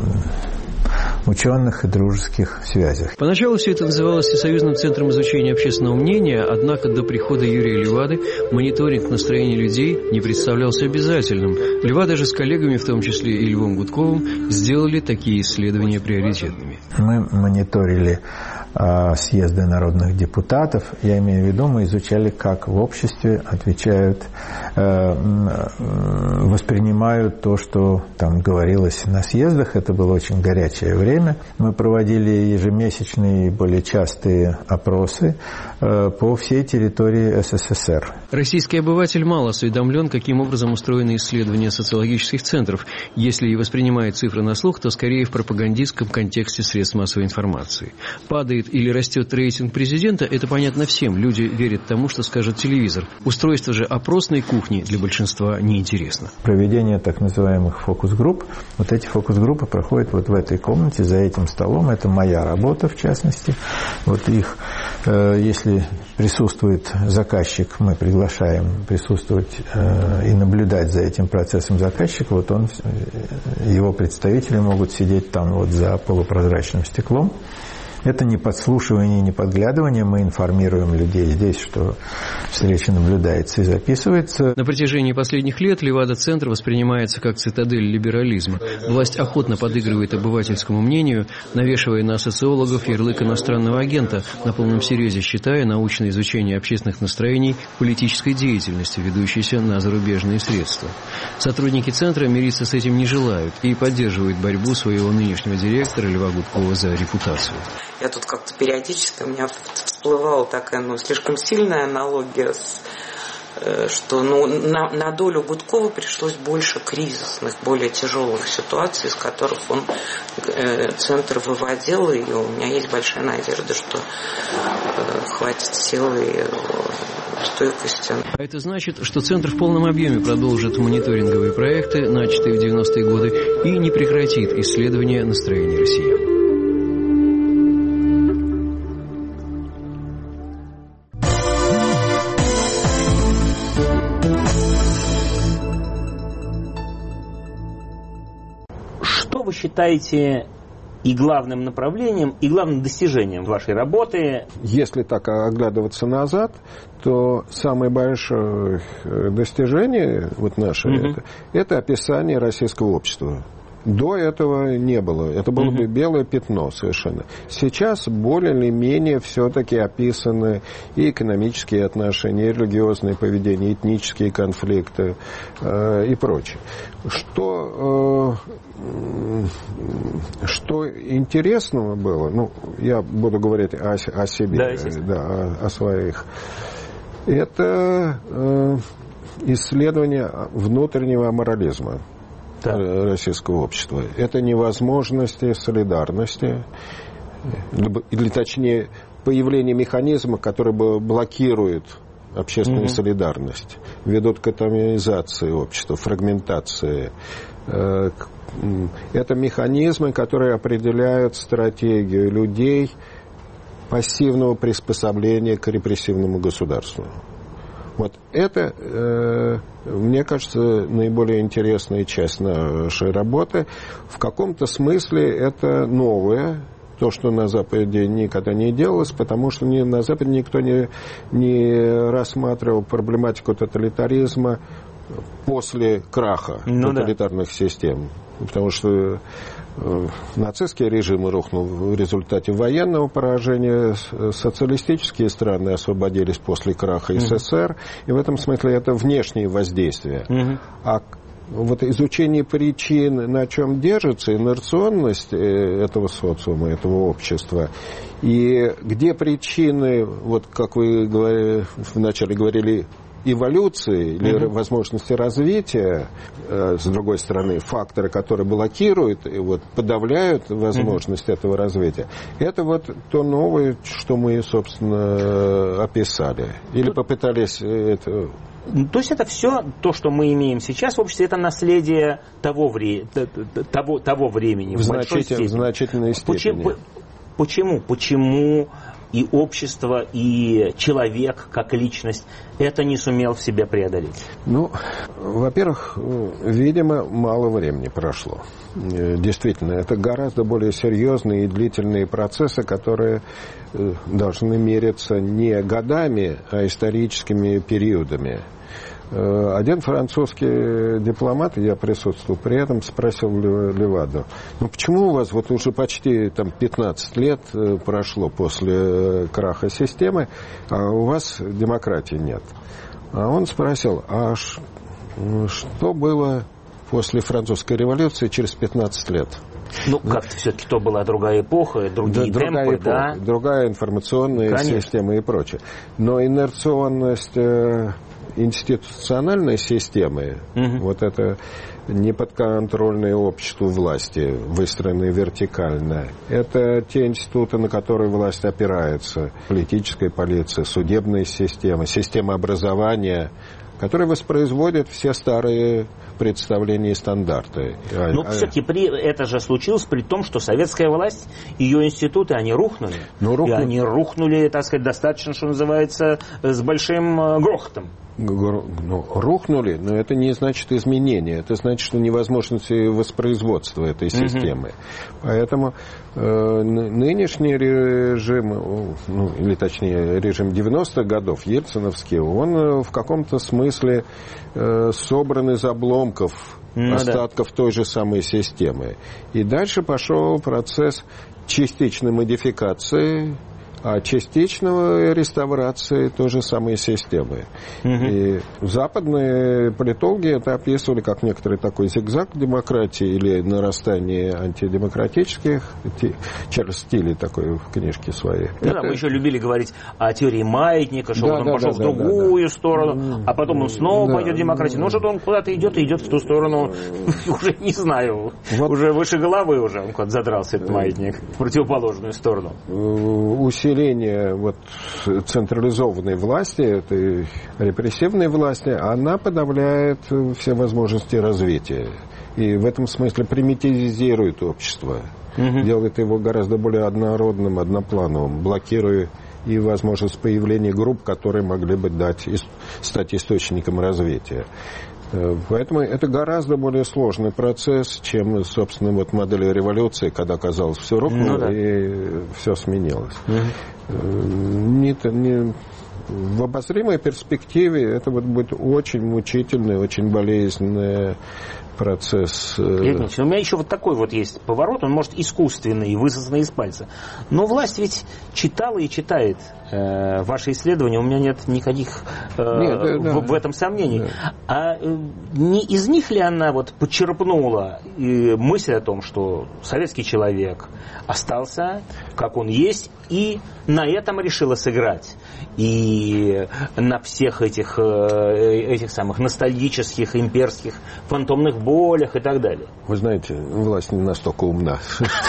ученых и дружеских связях. Поначалу все это называлось Всесоюзным центром изучения общественного мнения, однако до прихода Юрия Левады мониторинг настроений людей не представлялся обязательным. Левада же с коллегами, в том числе и Львом Гудковым, сделали такие исследования приоритетными. Мы мониторили э, съезды народных депутатов. Я имею в виду, мы изучали, как в обществе отвечают, э, э, воспринимают то, что там говорилось на съездах. Это было очень горячее время. Мы проводили ежемесячные и более частые опросы э, по всей территории СССР. Российский обыватель мало осведомлен, каким образом устроены исследования социологических центров. Если и воспринимает цифры на слух, то скорее в пропагандистском контексте средств массовой информации. Падает или растет рейтинг президента, это понятно всем. Люди верят тому, что скажет телевизор. Устройство же опросной кухни для большинства неинтересно. Проведение так называемых фокус-групп. Вот эти фокус-группы проходят вот в этой комнате, за этим столом. Это моя работа, в частности. Вот их, э, если присутствует заказчик, мы приглашаем присутствовать э, и наблюдать за этим процессом заказчика. Вот он, его представители могут сидеть там вот за полупрозрачным стеклом. Это не подслушивание, не подглядывание. Мы информируем людей здесь, что встреча наблюдается и записывается. На протяжении последних лет Левада-центр воспринимается как цитадель либерализма. Власть охотно подыгрывает обывательскому мнению, навешивая на социологов ярлык иностранного агента, на полном серьезе считая научное изучение общественных настроений политической деятельности, ведущейся на зарубежные средства. Сотрудники центра мириться с этим не желают и поддерживают борьбу своего нынешнего директора Льва Гудкова за репутацию. Я тут как-то периодически у меня всплывала такая, ну, слишком сильная аналогия, с, э, что ну, на, на долю Гудкова пришлось больше кризисных, более тяжелых ситуаций, из которых он э, центр выводил, и у меня есть большая надежда, что э, хватит силы и э, стойкости. А это значит, что центр в полном объеме продолжит мониторинговые проекты, начатые в девяностые годы, и не прекратит исследования настроений россиян. Вы считаете и главным направлением, и главным достижением вашей работы? Если так оглядываться назад, то самое большое достижение вот наше, mm-hmm. это, это описание российского общества. До этого не было. Это было бы белое пятно совершенно. Сейчас более или менее все-таки описаны и экономические отношения, и религиозное поведение, и этнические конфликты э, и прочее. Что, э, что интересного было, ну, я буду говорить о, о себе, да, да, о, о своих, это э, исследование внутреннего аморализма российского общества. Это невозможности солидарности, или точнее появление механизма, который бы блокирует общественную mm-hmm. солидарность, ведут к атомизации общества, фрагментации. Это механизмы, которые определяют стратегию людей пассивного приспособления к репрессивному государству. Вот это, э, мне кажется, наиболее интересная часть нашей работы. В каком-то смысле это новое, то, что на Западе никогда не делалось, потому что ни, на Западе никто не, не рассматривал проблематику тоталитаризма после краха ну, тоталитарных да. систем. Потому что э, нацистский режим рухнул в результате военного поражения, социалистические страны освободились после краха СССР, mm-hmm. и в этом смысле это внешние воздействия. Mm-hmm. А вот изучение причин, на чем держится инерционность этого социума, этого общества, и где причины, вот как вы говорили, вначале говорили, эволюции или mm-hmm. возможности развития, э, с другой стороны, факторы, которые блокируют и вот, подавляют возможность mm-hmm. этого развития, это вот то новое, что мы, собственно, описали. Или попытались это... То есть это все, то, что мы имеем сейчас в обществе, это наследие того, вре... того, того времени. В, в, значитель... в значительной степени. Почему? Почему? Почему и общество, и человек, как личность, это не сумел в себе преодолеть? Ну, во-первых, видимо, мало времени прошло. Действительно, это гораздо более серьезные и длительные процессы, которые должны мериться не годами, а историческими периодами. Один французский дипломат, я присутствовал при этом, спросил Леваду, ну почему у вас вот уже почти там, пятнадцать лет прошло после краха системы, а у вас демократии нет? А он спросил, а что было после французской революции через пятнадцать лет? Ну, как-то все-таки то была другая эпоха, другие да, темпы, другая эпоха, да? Другая информационная Конечно. Система и прочее. Но инерционность институциональной системы, угу. вот это неподконтрольное обществу власти, выстроенное вертикально, это те институты, на которые власть опирается, политическая полиция, судебная система, система образования, которые воспроизводят все старые представления и стандарты. Но а, все-таки при, это же случилось при том, что советская власть, ее институты, они рухнули. Ну, рухнули. И они рухнули, так сказать, достаточно, что называется, с большим грохотом. Ну, рухнули, но это не значит изменения. Это значит, что невозможность воспроизводства этой системы. Mm-hmm. Поэтому э, нынешний режим, ну, или точнее режим девяностых годов, ельциновский, он в каком-то смысле э, собран из обломков, mm-hmm. остатков той же самой системы. И дальше пошел процесс частичной модификации, а частичного реставрации той же самой системы. Угу. И западные политологи это описывали как некоторый такой зигзаг демократии или нарастание антидемократических стилей такой в книжке своей. Да, это... мы еще любили говорить о теории маятника, что да, он да, пошел да, в другую да, да. сторону, а потом он снова да, пойдет в демократию. Ну, что-то он куда-то идет и идет в ту сторону, уже не знаю, вот. Уже выше головы уже он куда-то задрался, этот маятник, в противоположную сторону. Усиление вот, централизованной власти, этой репрессивной власти, она подавляет все возможности развития. И в этом смысле примитивизирует общество. Угу. Делает его гораздо более однородным, одноплановым, блокируя и возможность появления групп, которые могли бы дать, стать источником развития. Поэтому это гораздо более сложный процесс, чем, собственно, вот модель революции, когда, казалось, все рухнуло ну, да. и все сменилось. Угу. Не, не, в обозримой перспективе это вот будет очень мучительная, очень болезненная процесс... Леонид, у меня еще вот такой вот есть поворот, он может искусственный, высосанный из пальца. Но власть ведь читала и читает э, ваши исследования, у меня нет никаких э, нет, да, в, да. в этом сомнений. Да. А э, не из них ли она вот почерпнула э, мысль о том, что советский человек остался, как он есть, и на этом решила сыграть? И на всех этих, этих самых ностальгических, имперских, фантомных болях и так далее. Вы знаете, власть не настолько умна,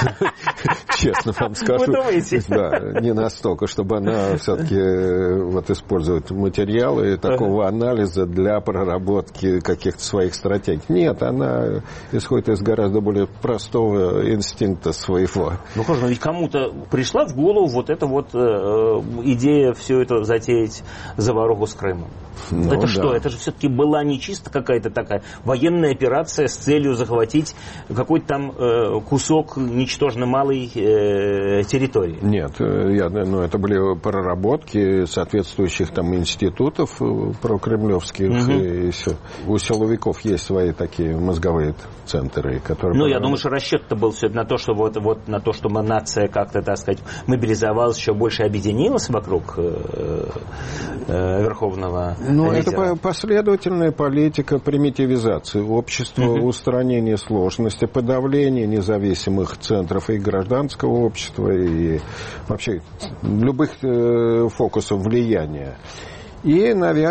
честно вам скажу. Вы думаете? Да, не настолько, чтобы она все-таки вот использует материалы такого анализа для проработки каких-то своих стратегий. Нет, она исходит из гораздо более простого инстинкта своего. Ну, хорошо, ведь кому-то пришла в голову вот эта вот э, идея все это затеять заваруху с Крымом. Ну, это да. Что? Это же все-таки была не чисто какая-то такая военная операция с целью захватить какой-то там э, кусок ничтожно малой э, территории. Нет, я, ну, это были проработки соответствующих там институтов прокремлевских. Угу. И все. У силовиков есть свои такие мозговые центры, которые... Ну, я думаю, что расчет-то был все на то, что вот, вот на то, чтобы нация как-то, так сказать, мобилизовалась, еще больше объединилась вокруг э, э, верховного Ну, лидера. Это последовательная политика примитивизации общества, uh-huh. устранения сложности, подавления независимых центров и гражданского общества, и вообще любых э, фокусов влияния. И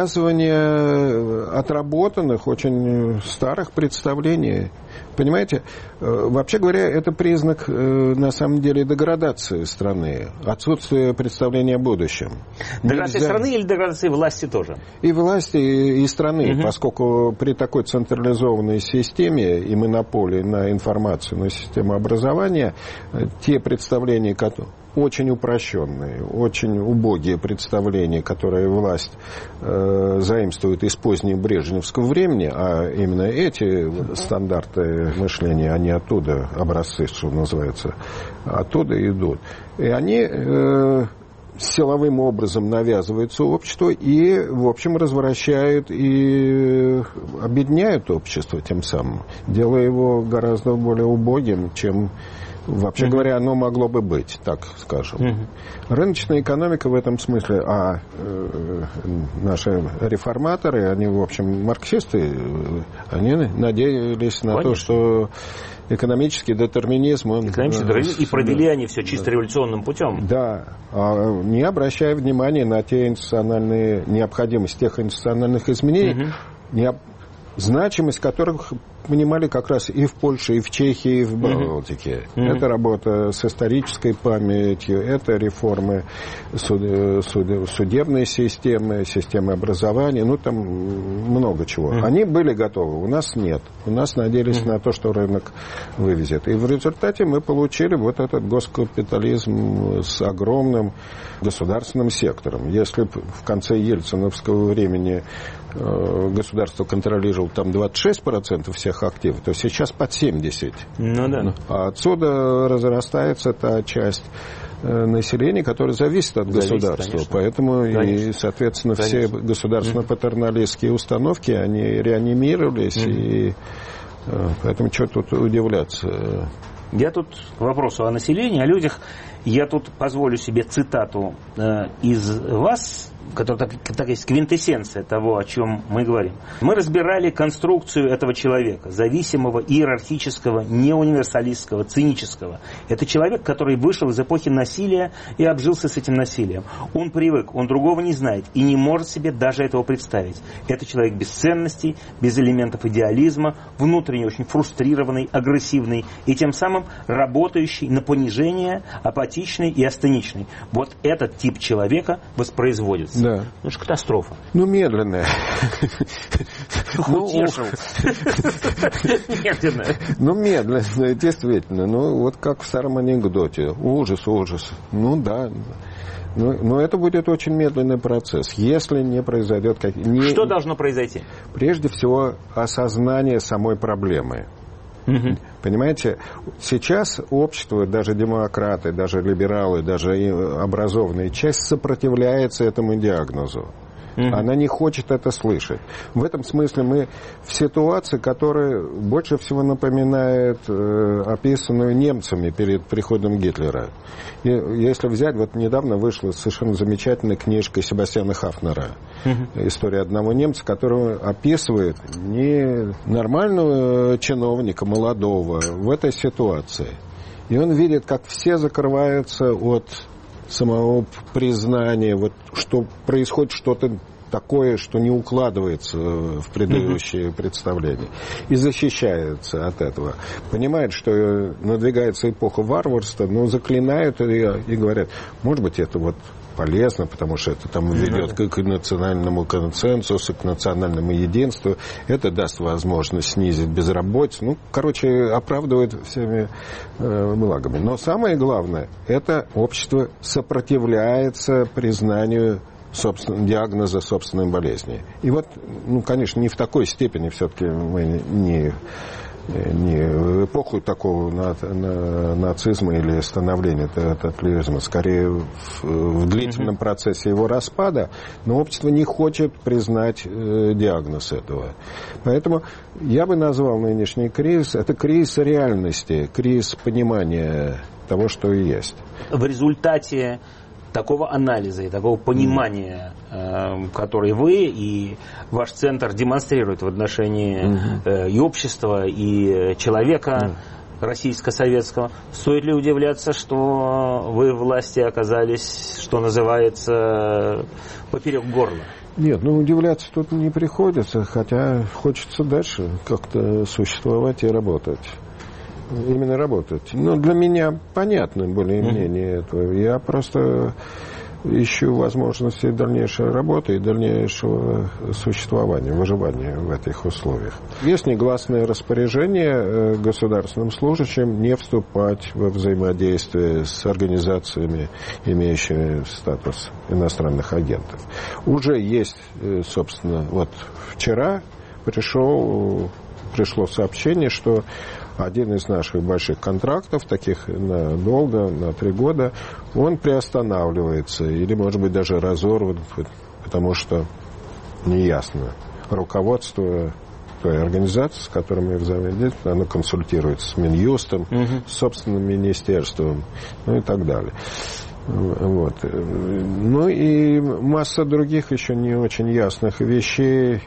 навязывание отработанных, очень старых представлений. Понимаете, вообще говоря, это признак, на самом деле, деградации страны, отсутствие представления о будущем. Деградации Нельзя... страны или деградации власти тоже? И власти, и страны, угу. поскольку при такой централизованной системе и монополии на информацию, на систему образования, те представления, которые... очень упрощенные, очень убогие представления, которые власть э, заимствует из позднего брежневского времени, а именно эти стандарты мышления, они оттуда, образцы, что называется, оттуда идут. И они э, силовым образом навязываются обществу и, в общем, развращают и обедняют общество тем самым, делая его гораздо более убогим, чем... Вообще uh-huh. говоря, оно могло бы быть, так скажем. Uh-huh. Рыночная экономика в этом смысле, а э, наши реформаторы, они, в общем, марксисты, они надеялись на Конечно. то, что экономический детерминизм... Он, экономический детерминизм, и провели да, они все чисто да. революционным путем. Да, а не обращая внимания на те институциональные, необходимость тех институциональных изменений, uh-huh. не, значимость которых понимали как раз и в Польше, и в Чехии, и в Балтике. Mm-hmm. Это работа с исторической памятью, это реформы суд, суд, судебной системы, системы образования, ну там много чего. Mm-hmm. Они были готовы, у нас нет. У нас надеялись mm-hmm. на то, что рынок вывезет. И в результате мы получили вот этот госкапитализм с огромным государственным сектором. Если в конце ельциновского времени государство контролировало там двадцать шесть процентов всех активов, то сейчас под семьдесят процентов. Ну да. А отсюда разрастается та часть населения, которое зависит от зависит, государства. Конечно. Поэтому, конечно. и, соответственно, конечно. все государственно-патерналистские установки, они реанимировались, mm-hmm. и поэтому что тут удивляться. Я тут к вопросу о населении, о людях, я тут позволю себе цитату э, из вас, которая так, так есть квинтэссенция того, о чем мы говорим. Мы разбирали конструкцию этого человека, зависимого, иерархического, неуниверсалистского, цинического. Это человек, который вышел из эпохи насилия и обжился с этим насилием. Он привык, он другого не знает и не может себе даже этого представить. Это человек без ценностей, без элементов идеализма, внутренне очень фрустрированный, агрессивный и тем самым работающий на понижение, апатичный и астеничный. Вот этот тип человека воспроизводится. Да. Ну, это катастрофа. Ну, медленная. Утешил. Медленная. Ну, медленная, действительно. Ну, вот как в старом анекдоте. Ужас, ужас. Ну, да. Но, но это будет очень медленный процесс, если не произойдет... Как... Не... Что должно произойти? Прежде всего, осознание самой проблемы. Угу. Понимаете, сейчас общество, даже демократы, даже либералы, даже образованная часть сопротивляется этому диагнозу. Mm-hmm. Она не хочет это слышать. В этом смысле мы в ситуации, которая больше всего напоминает э, описанную немцами перед приходом Гитлера. И если взять, вот недавно вышла совершенно замечательная книжка Себастьяна Хафнера mm-hmm. «История одного немца», которая описывает не нормального чиновника, молодого, в этой ситуации. И он видит, как все закрываются от самого признания, вот, что происходит что-то такое, что не укладывается в предыдущее mm-hmm. представление. И защищается от этого. Понимает, что надвигается эпоха варварства, но заклинают ее и говорят, может быть, это вот полезно, потому что это там ведет к, к национальному консенсусу, к национальному единству. Это даст возможность снизить безработицу. Ну, короче, оправдывает всеми э, благами. Но самое главное, это общество сопротивляется признанию собственно, диагноза собственной болезни. И вот, ну, конечно, не в такой степени все-таки мы не... не в эпоху такого на, на, нацизма или становления тоталитаризма, скорее в, в длительном процессе его распада, но общество не хочет признать э, диагноз этого. Поэтому я бы назвал нынешний кризис, это кризис реальности, кризис понимания того, что есть. В результате такого анализа и такого понимания, mm. э, который вы и ваш центр демонстрирует в отношении mm-hmm. э, и общества, и человека mm. российско-советского, стоит ли удивляться, что вы в власти оказались, что называется, поперек горла? Нет, ну удивляться тут не приходится, хотя хочется дальше как-то существовать и работать. Именно работать. Но для меня понятно более-менее mm-hmm. это. Я просто ищу возможности дальнейшей работы и дальнейшего существования, выживания в этих условиях. Есть негласное распоряжение государственным служащим не вступать во взаимодействие с организациями, имеющими статус иностранных агентов. Уже есть, собственно, вот вчера пришел, пришло сообщение, что один из наших больших контрактов, таких на долго, на три года, он приостанавливается или, может быть, даже разорван, потому что неясно. Руководство той организации, с которой мы взаимодействуем, оно консультируется с Минюстом, угу. с собственным министерством, ну и так далее. Вот. Ну и масса других еще не очень ясных вещей.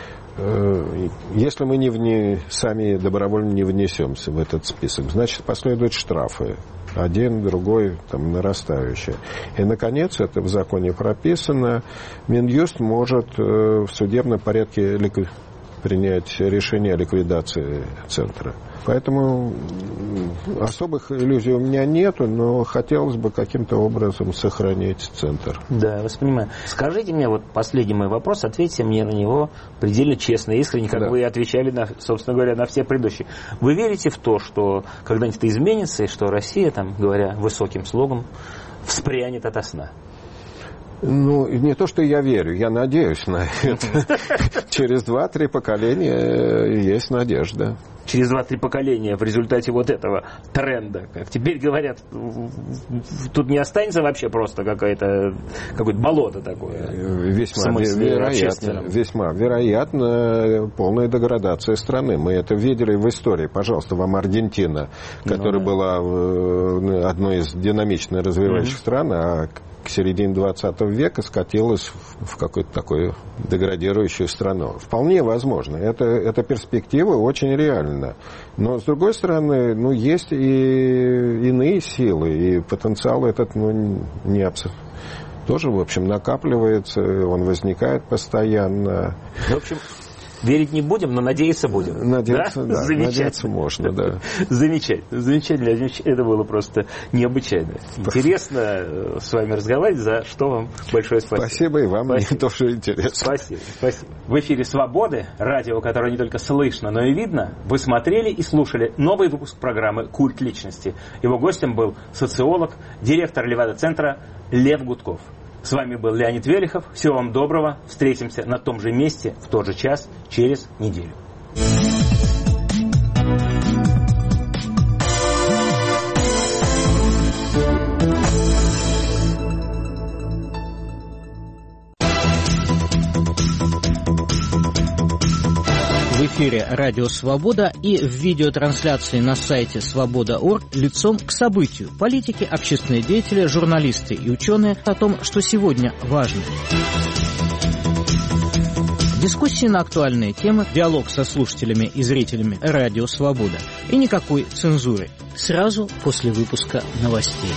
Если мы не вне, сами добровольно не внесемся в этот список, значит, последуют штрафы. Один, другой, там, нарастающий. И, наконец, это в законе прописано, Минюст может в судебном порядке ликвидировать, принять решение о ликвидации центра. Поэтому особых иллюзий у меня нету, но хотелось бы каким-то образом сохранить центр. Да, я вас понимаю. Скажите мне, вот последний мой вопрос, ответьте мне на него предельно честно и искренне, как да. вы отвечали, на, собственно говоря, на все предыдущие. Вы верите в то, что когда-нибудь это изменится, и что Россия, там, говоря высоким слогом, вспрянет ото сна? Ну, не то, что я верю, я надеюсь на это. Через два-три поколения есть надежда. Через два-три поколения в результате вот этого тренда, как теперь говорят, тут не останется вообще просто какое-то, какое-то болото такое. Весьма вероятно, весьма вероятно полная деградация страны. Мы это видели в истории. Пожалуйста, вам Аргентина, которая ну, да. была одной из динамично развивающих mm-hmm. стран, а к середине двадцатого века скатилась в какую-то такую деградирующую страну. Вполне возможно. Это, эта перспектива очень реальна. Но, с другой стороны, ну, есть и иные силы, и потенциал этот ну, не абсолютно. Тоже, в общем, накапливается, он возникает постоянно. В общем, верить не будем, но надеяться будем. Надеяться, да? Да? Замечательно. Надеяться можно, да. Замечательно. Замечательно. Это было просто необычайно. Интересно с вами разговаривать, за что вам большое спасибо. Спасибо, и вам мне тоже интересно. Спасибо, спасибо. В эфире «Свободы», радио, которое не только слышно, но и видно. Вы смотрели и слушали новый выпуск программы «Культ личности». Его гостем был социолог, директор Левада-центра Лев Гудков. С вами был Леонид Велихов. Всего вам доброго. Встретимся на том же месте в тот же час через неделю. В эфире «Радио Свобода» и в видеотрансляции на сайте свобода точка орг лицом к событию. Политики, общественные деятели, журналисты и ученые о том, что сегодня важно. Дискуссии на актуальные темы, диалог со слушателями и зрителями «Радио Свобода» и никакой цензуры. Сразу после выпуска новостей.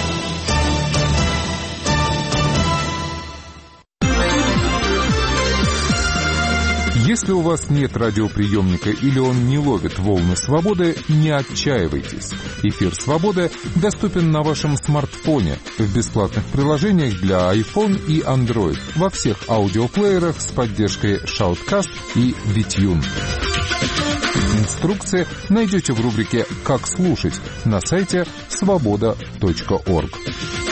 Если у вас нет радиоприемника или он не ловит волны свободы, не отчаивайтесь. Эфир «Свободы» доступен на вашем смартфоне в бесплатных приложениях для iPhone и Android во всех аудиоплеерах с поддержкой Shoutcast и Witune. Инструкции найдете в рубрике «Как слушать» на сайте свобода точка орг.